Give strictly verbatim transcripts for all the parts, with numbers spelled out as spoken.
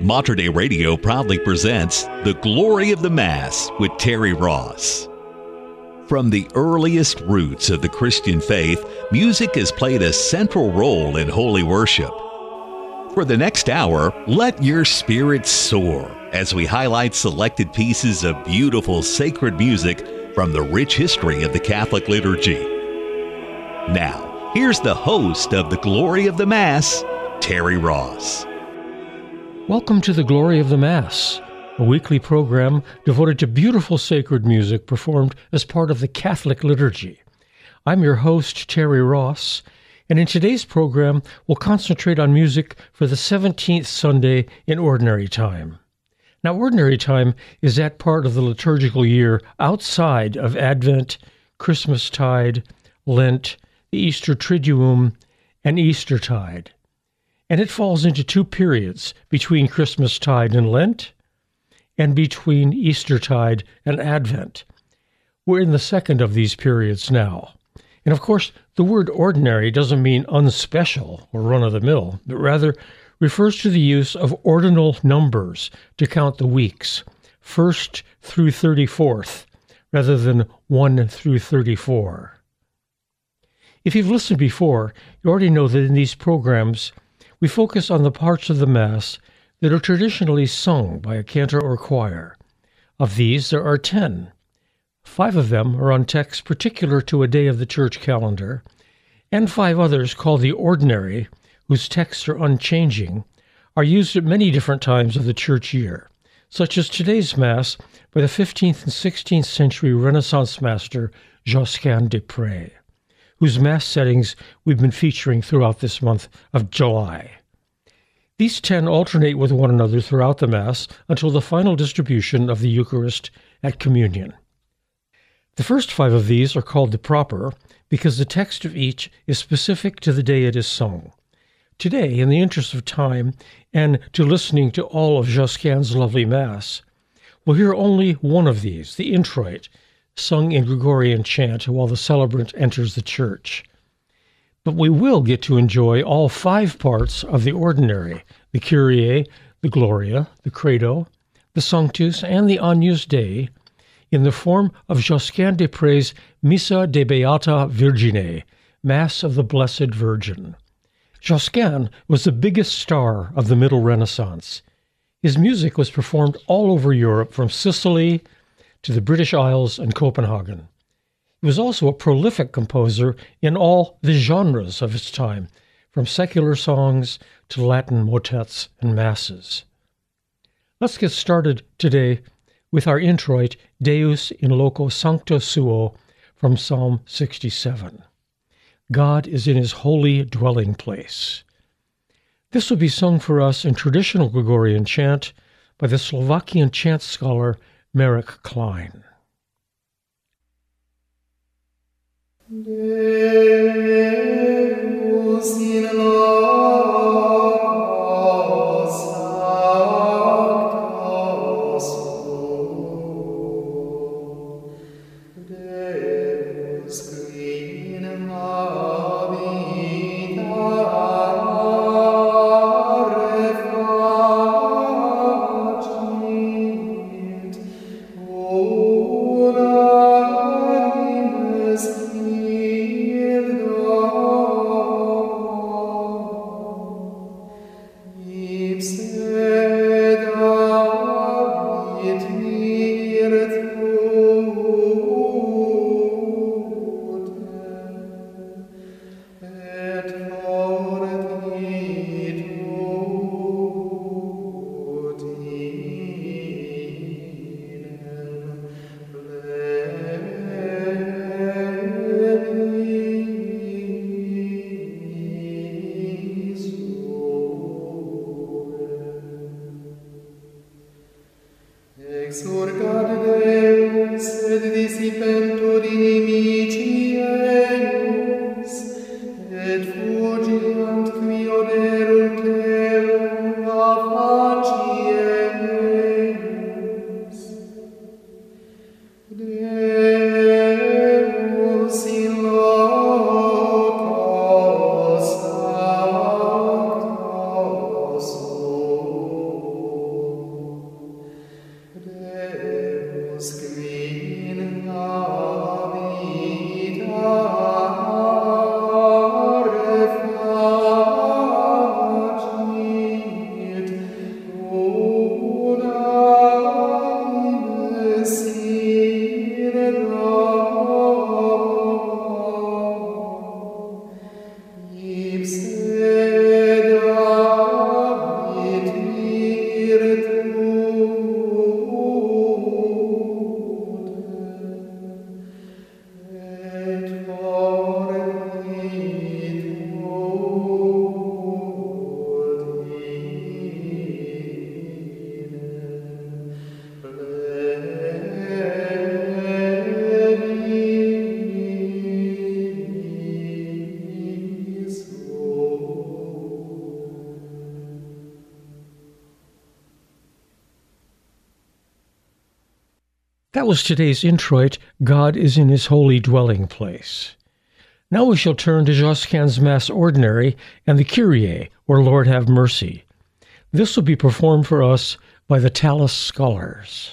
Mater Dei Radio proudly presents The Glory of the Mass with Terry Ross. From the earliest roots of the Christian faith, music has played a central role in holy worship. For the next hour, let your spirit soar as we highlight selected pieces of beautiful sacred music from the rich history of the Catholic liturgy. Now, here's the host of The Glory of the Mass, Terry Ross. Welcome to The Glory of the Mass, a weekly program devoted to beautiful sacred music performed as part of the Catholic liturgy. I'm your host, Terry Ross, and in today's program, we'll concentrate on music for the seventeenth Sunday in Ordinary Time. Now, Ordinary Time is that part of the liturgical year outside of Advent, Christmastide, Lent, the Easter Triduum, and Eastertide. And it falls into two periods, between Christmastide and Lent, and between Eastertide and Advent. We're in the second of these periods now. And of course, the word ordinary doesn't mean unspecial or run-of-the-mill, but rather refers to the use of ordinal numbers to count the weeks, first through thirty-fourth, rather than one through thirty-four. If you've listened before, you already know that in these programs, we focus on the parts of the Mass that are traditionally sung by a cantor or choir. Of these, there are ten. Five of them are on texts particular to a day of the church calendar, and five others, called the ordinary, whose texts are unchanging, are used at many different times of the church year, such as today's Mass by the fifteenth and sixteenth century Renaissance master Josquin des Prez, whose Mass settings we've been featuring throughout this month of July. These ten alternate with one another throughout the Mass until the final distribution of the Eucharist at Communion. The first five of these are called the proper because the text of each is specific to the day it is sung. Today, in the interest of time and to listening to all of Josquin's lovely Mass, we'll hear only one of these, the introit, sung in Gregorian chant while the celebrant enters the church. But we will get to enjoy all five parts of the ordinary, the Kyrie, the Gloria, the Credo, the Sanctus, and the Agnus Dei, in the form of Josquin des Prez' Missa de Beata Virgine, Mass of the Blessed Virgin. Josquin was the biggest star of the Middle Renaissance. His music was performed all over Europe, from Sicily to the British Isles and Copenhagen. He was also a prolific composer in all the genres of his time, from secular songs to Latin motets and masses. Let's get started today with our introit, Deus in loco sancto suo, from Psalm sixty-seven. God is in his holy dwelling place. This will be sung for us in traditional Gregorian chant by the Slovakian chant scholar Marek Klein. Deus in loco sancto suo, Deus qui in habitare facit, unanimes in That was today's introit, God is in His holy dwelling place. Now we shall turn to Josquin's Mass Ordinary and the Kyrie, or Lord have mercy. This will be performed for us by the Tallis Scholars.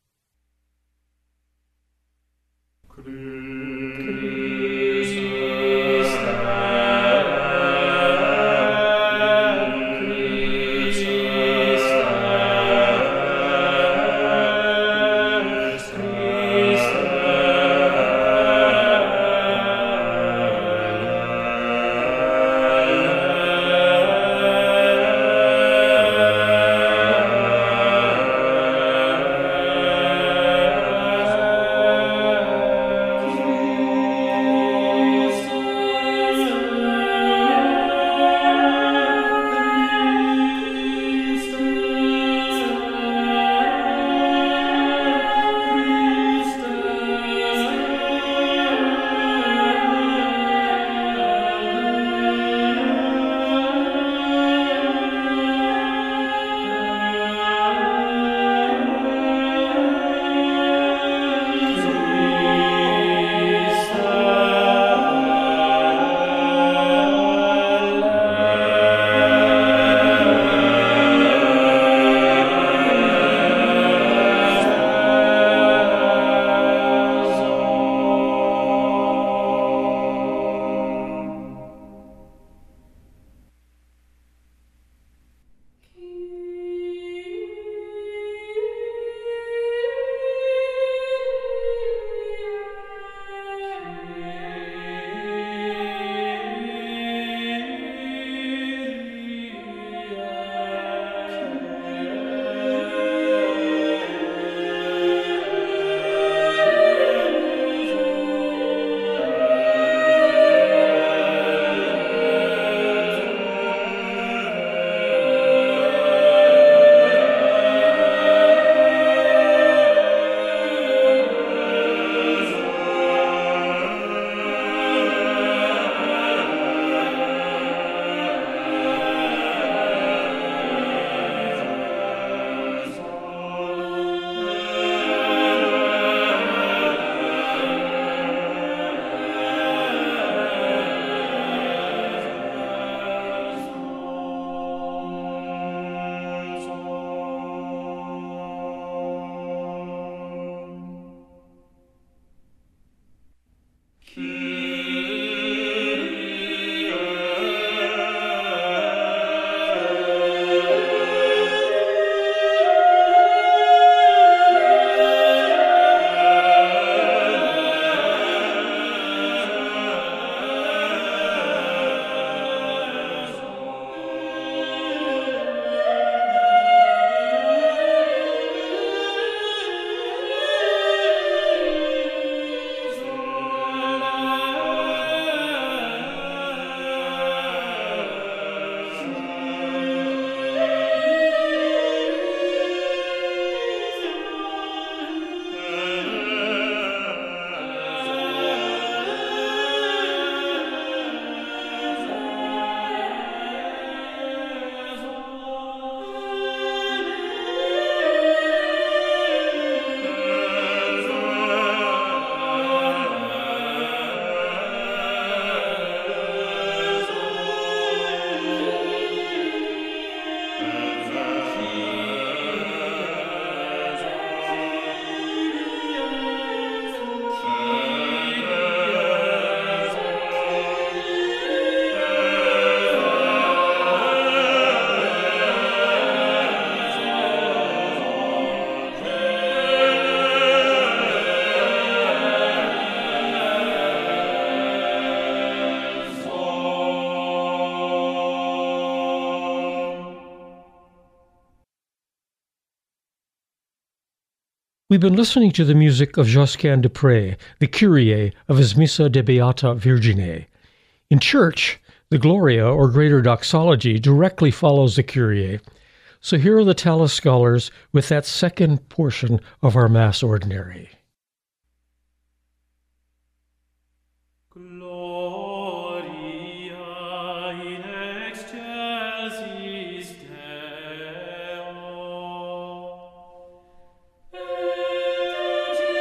We've been listening to the music of Josquin de Prez, the Kyrie of his Missa de Beata Virgine. In church, the Gloria, or Greater Doxology, directly follows the Kyrie. So here are the Tallis Scholars with that second portion of our Mass Ordinary. Gloria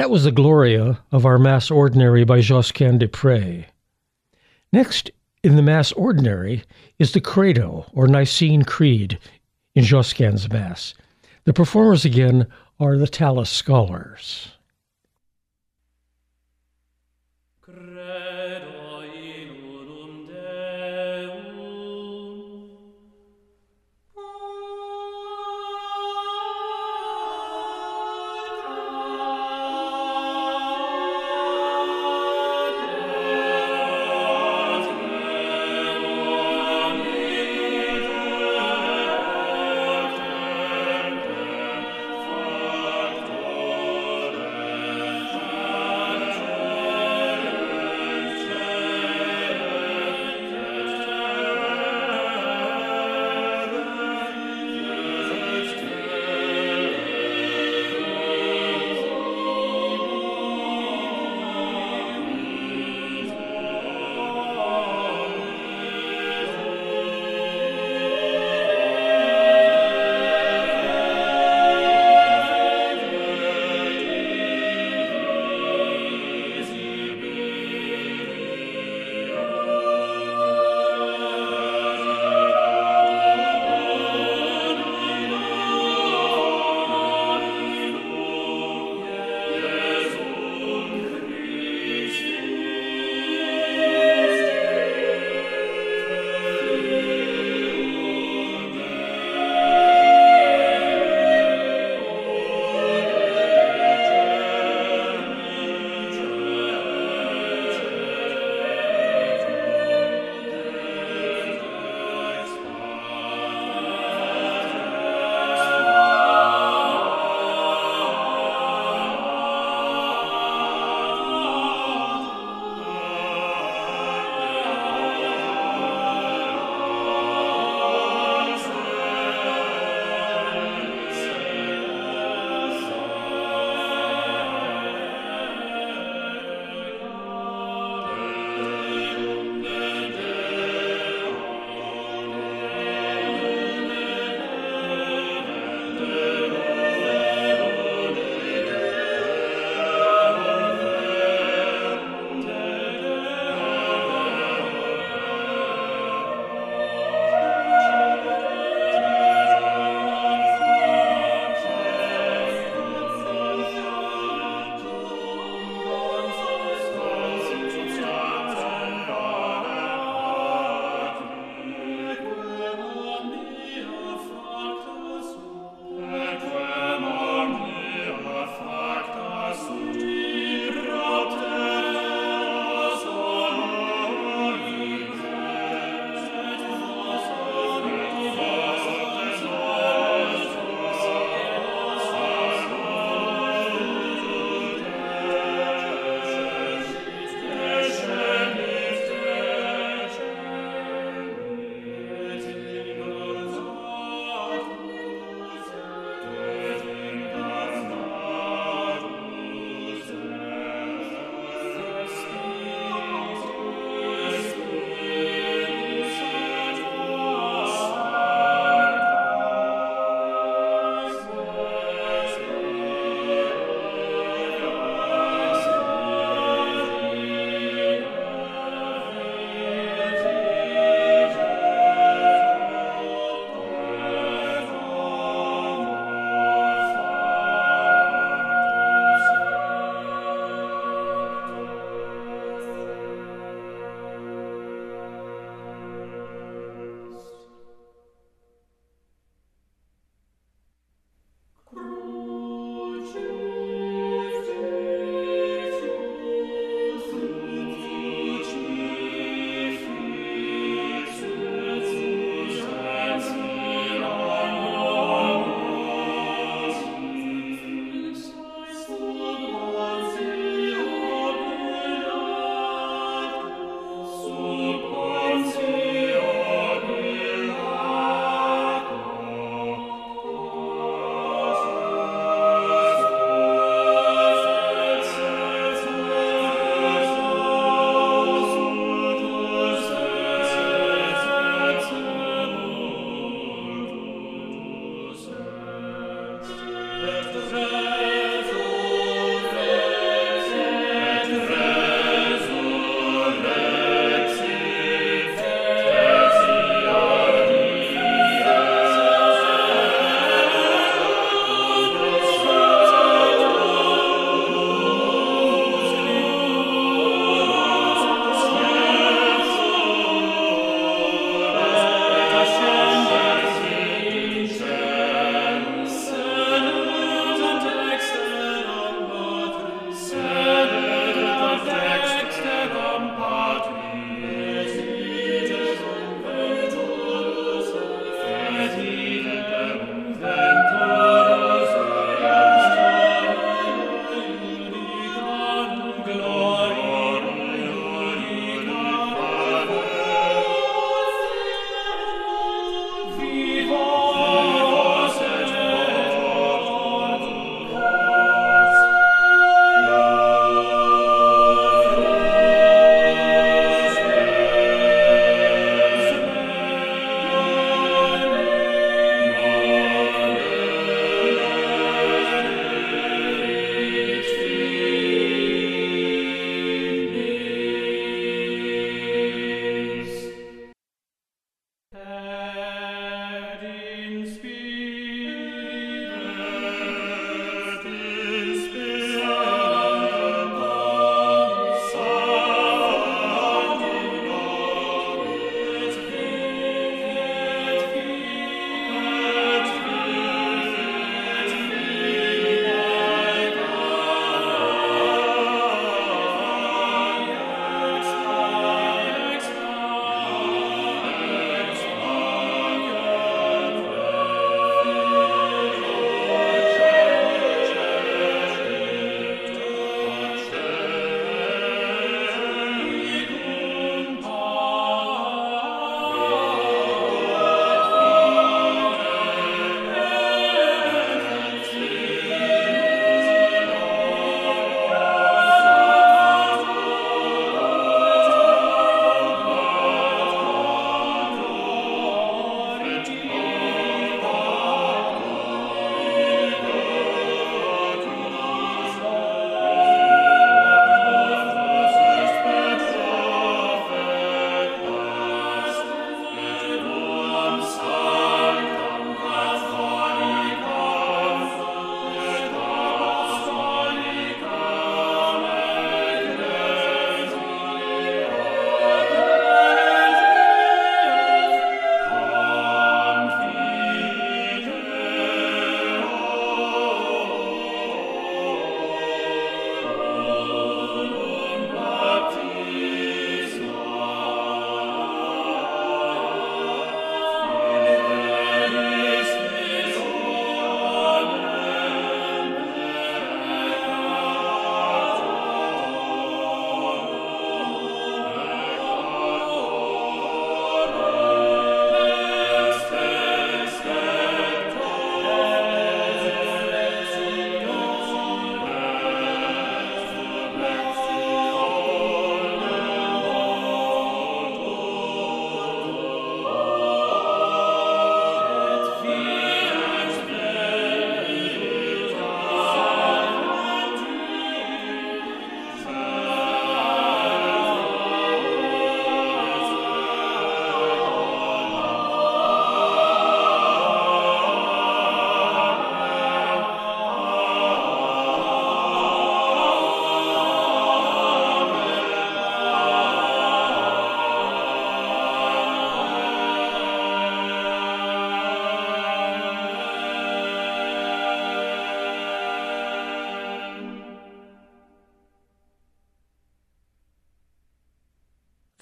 That was the Gloria of our Mass Ordinary by Josquin des Prez. Next, in the Mass Ordinary, is the Credo, or Nicene Creed, in Josquin's Mass. The performers again are the Tallis Scholars.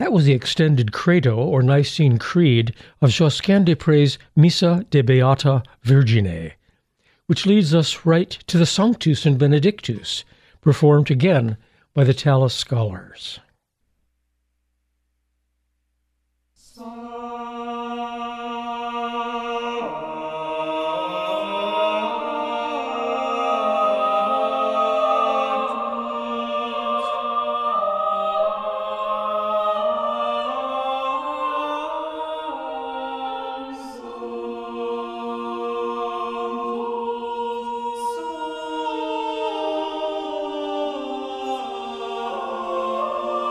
That was the extended credo or Nicene Creed of Josquin des Prés' Missa de Beata Virgine, which leads us right to the Sanctus and Benedictus, performed again by the Tallis Scholars. Oh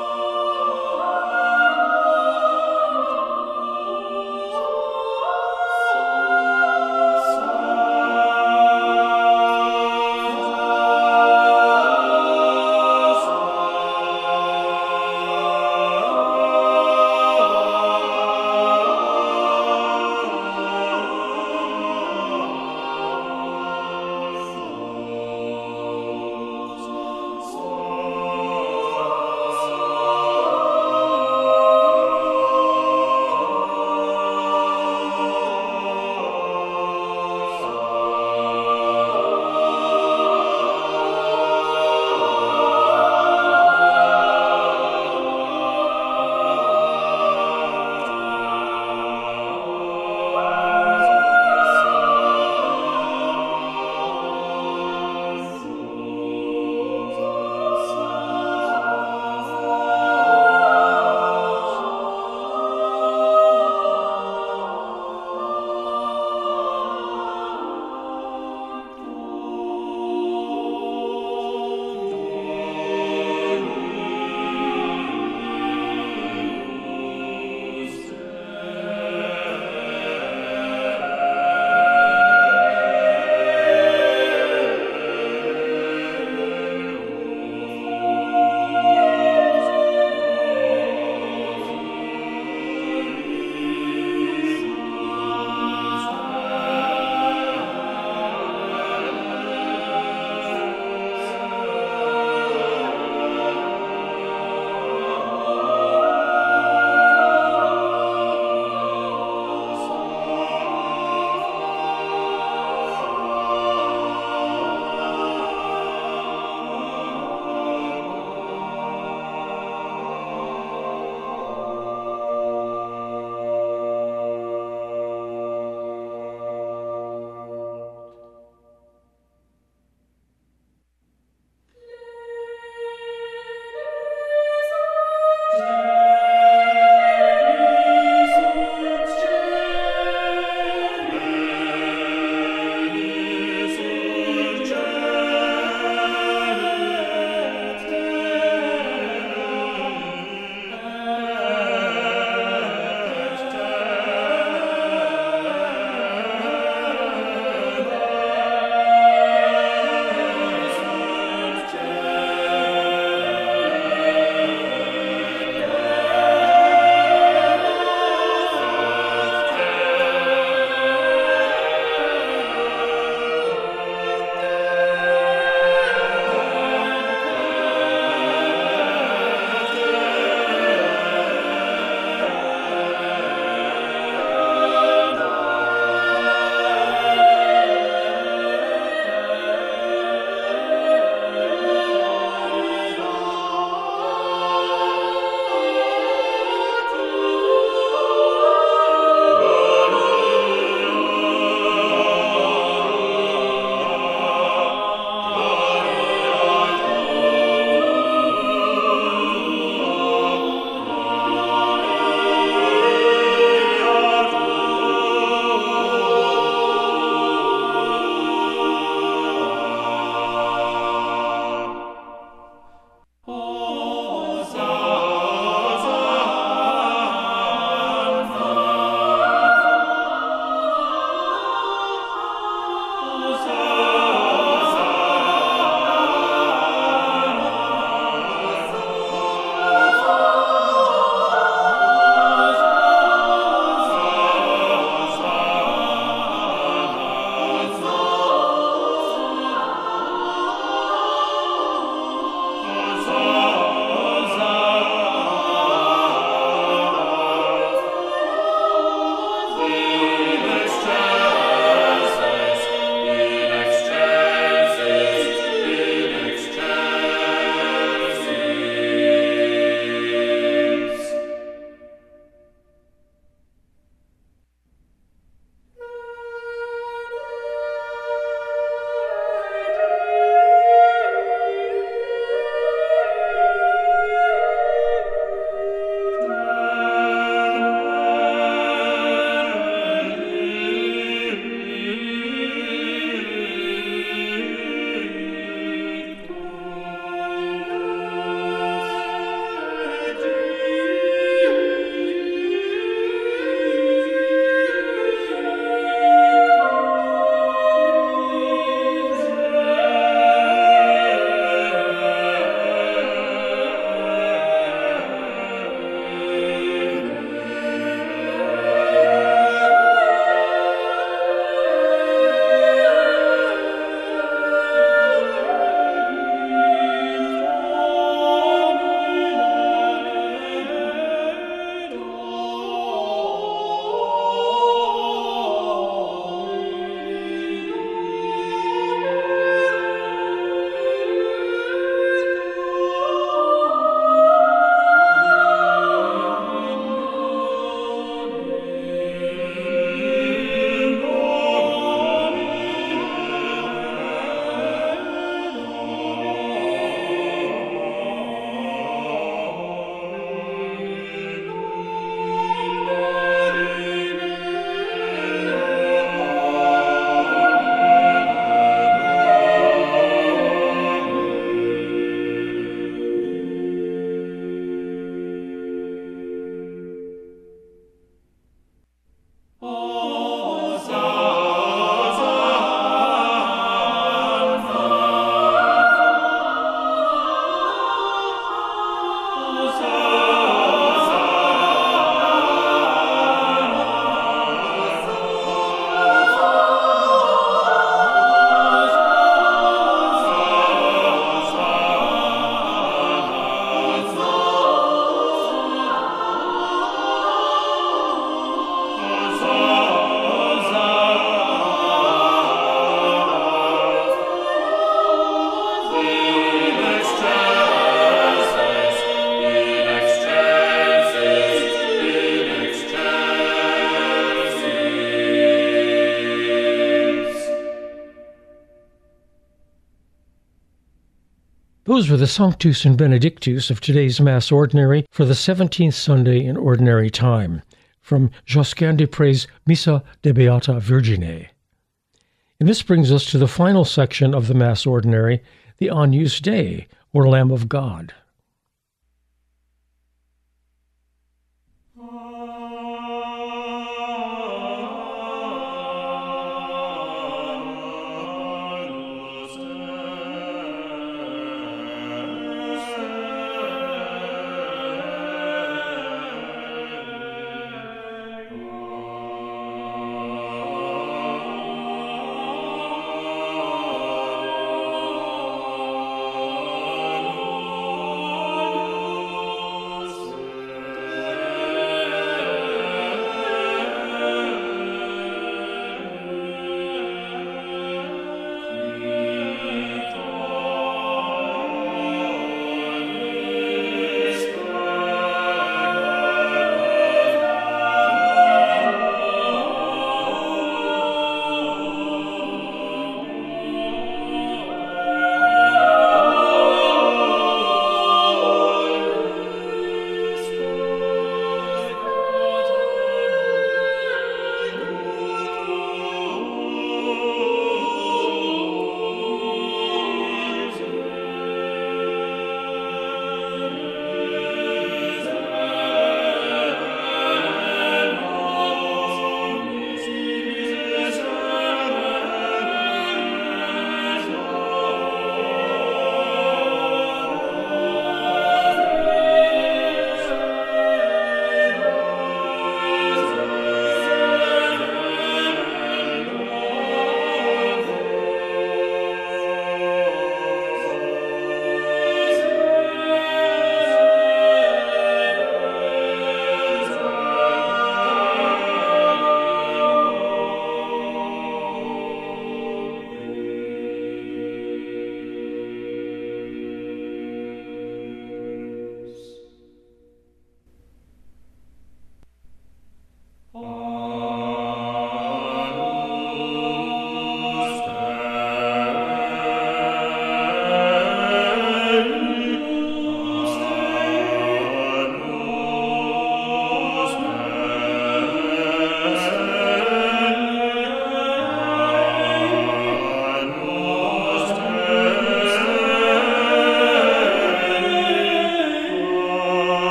Those were the Sanctus and Benedictus of today's Mass Ordinary for the seventeenth Sunday in Ordinary Time, from Josquin des Prés' Missa de Beata Virgine. And this brings us to the final section of the Mass Ordinary, the Agnus Dei, or Lamb of God.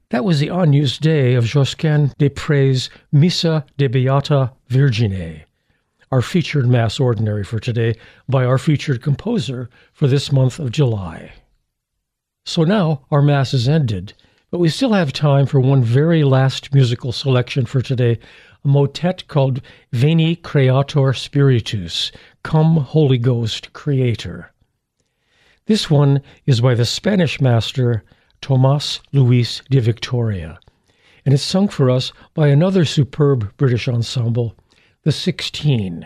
That was the Agnus Dei of Josquin des Prés' Missa de Beata Virgine, our featured Mass Ordinary for today by our featured composer for this month of July. So now our Mass is ended, but we still have time for one very last musical selection for today, a motet called Veni Creator Spiritus, Come Holy Ghost Creator. This one is by the Spanish master Tomás Luis de Victoria, and it's sung for us by another superb British ensemble, the Sixteen.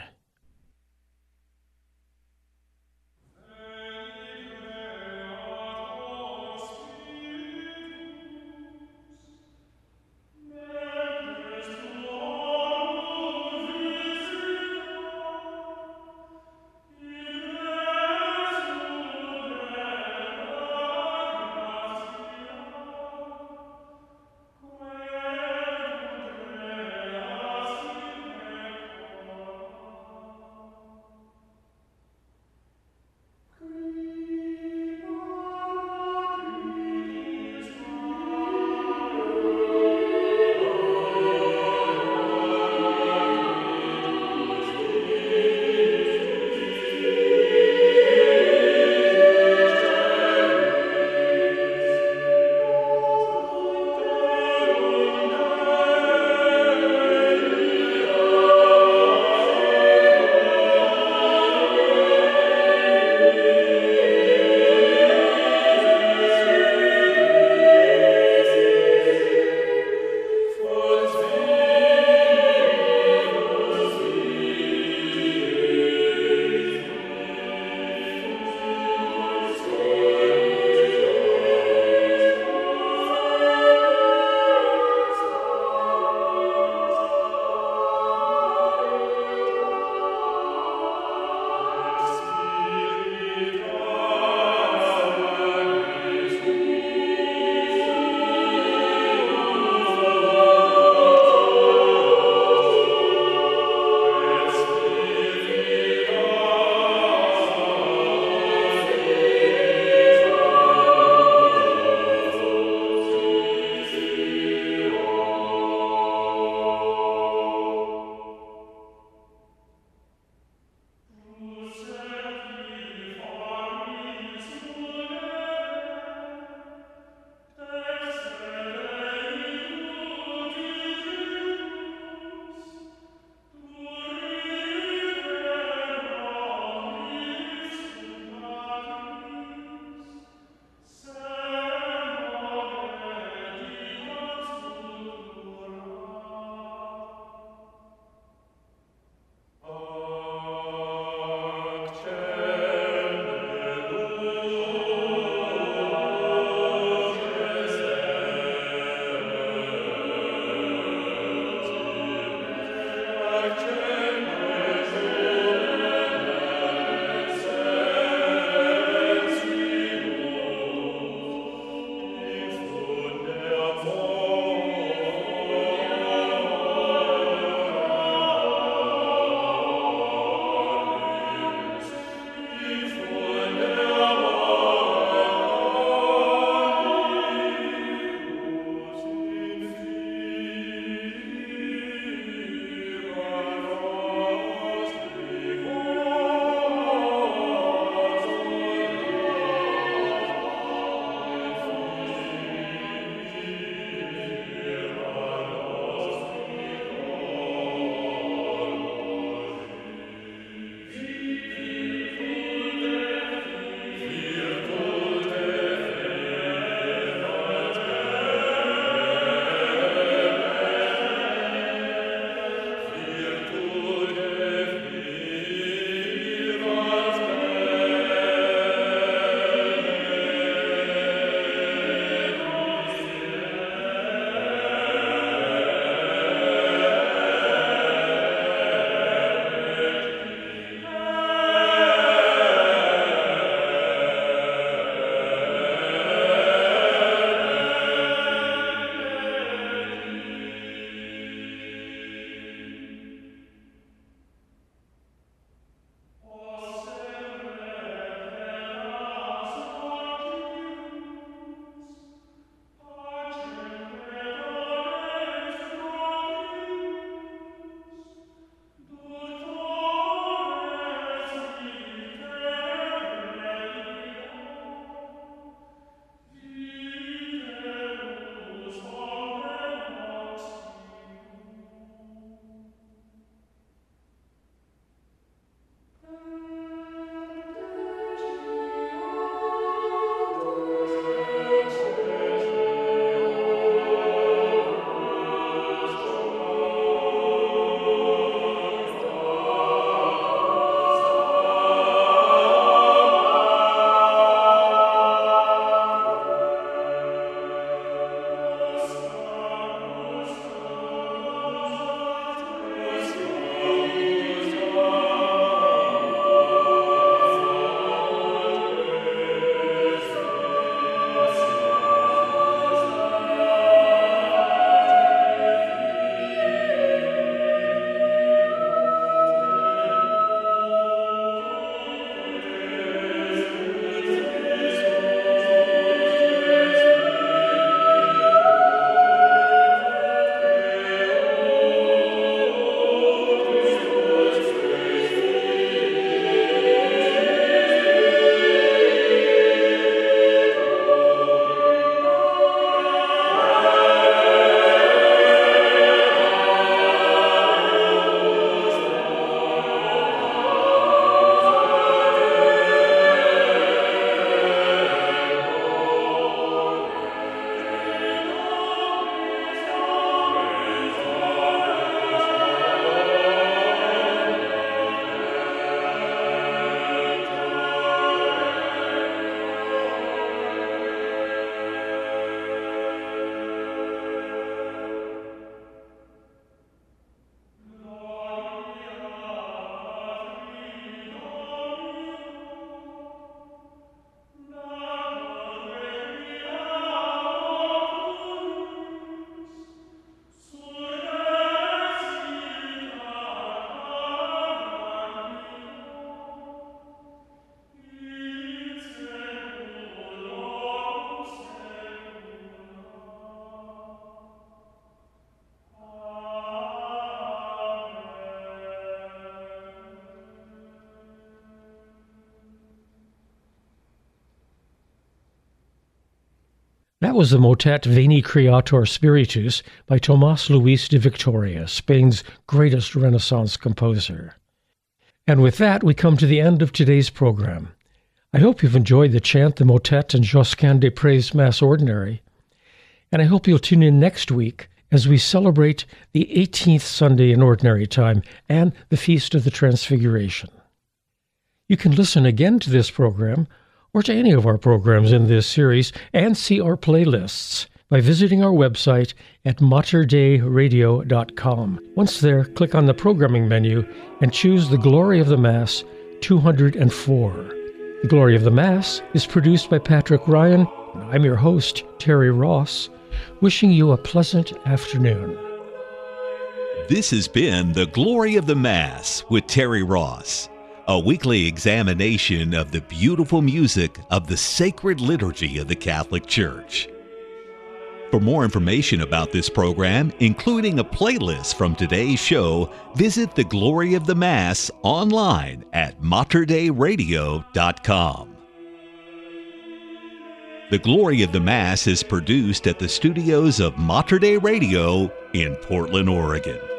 That was the motet Veni Creator Spiritus by Tomás Luis de Victoria, Spain's greatest Renaissance composer. And with that, we come to the end of today's program. I hope you've enjoyed the chant, the motet, and Josquin des Prés Mass Ordinary. And I hope you'll tune in next week as we celebrate the eighteenth Sunday in Ordinary Time and the Feast of the Transfiguration. You can listen again to this program or to any of our programs in this series and see our playlists by visiting our website at mater dei radio dot com. Once there, click on the programming menu and choose The Glory of the Mass two hundred four. The Glory of the Mass is produced by Patrick Ryan. I'm your host, Terry Ross, wishing you a pleasant afternoon. This has been The Glory of the Mass with Terry Ross, a weekly examination of the beautiful music of the sacred liturgy of the Catholic Church. For more information about this program, including a playlist from today's show, visit The Glory of the Mass online at mater dei radio dot com. The Glory of the Mass is produced at the studios of Mater Dei Radio in Portland, Oregon.